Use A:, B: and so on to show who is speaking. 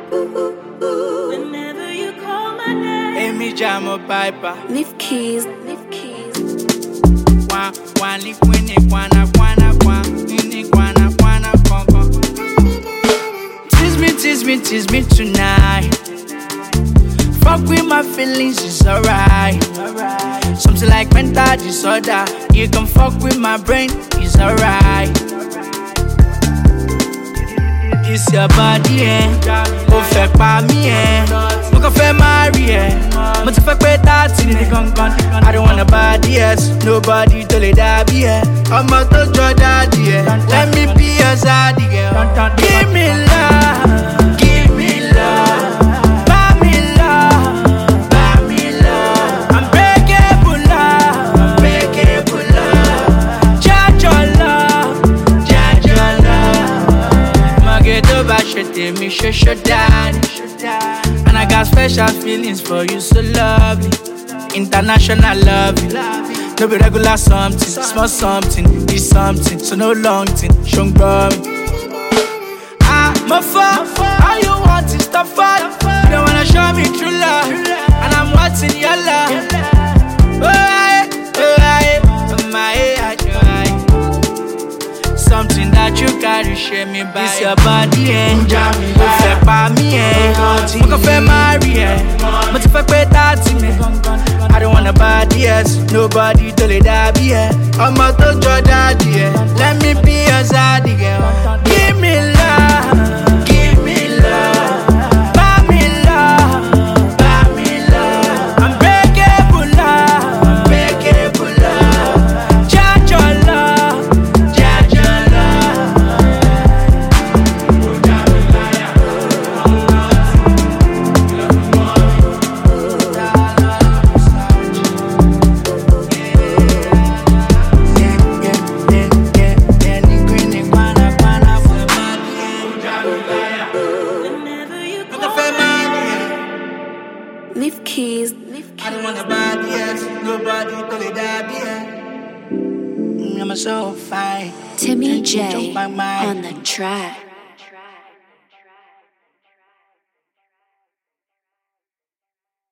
A: Whenever you call my name,
B: Amy Jamo Piper.
A: Leaf keys.
B: Tease me tonight. Fuck with my feelings, it's alright. Something like mental disorder. You can fuck with my brain, it's alright. It's your body, ó fẹ́ pa mí, mo kàn fẹ́ marry, mo ti fẹ́ pé 30 ní gangan. I don't want nobody else, nobody tó lè dàbí ẹ. Ọmọ tó jọ daddy, let me be your zaddy, girl. Give me love, give me love. Buy me love, buy me love. Unbreakable love, unbreakable love. Judge your love, judge your love. Magedo ba shete mi shosho daddy. And I got special feelings for you, so lovely. International loving. No be regular something, small something, it's something, so no long thing, shong me. I'm a fuck, all you want is the fuck. You don't wanna show me true love, and I'm watching your love. Oh, my something that you carry, share me by. It's your body, ó fẹ́ pa mí, mo kàn fẹ́ marry, mo ti fẹ́ pé 30 ní gangan. I don't want nobody else, nobody tó lè dàbí ẹ. Ọmọ tó jọ daddy, let me be your zaddy, girl. Give me love, give me love. Buy me love, buy me love. Unbreakable love, unbreakable love. Judge your love, judge your love.
A: Leaf keys.
B: I don't want nobody else, nobody till they die, I'm so fine.
A: Timmy
B: Can't you
A: J
B: choke my mind?
A: on the track.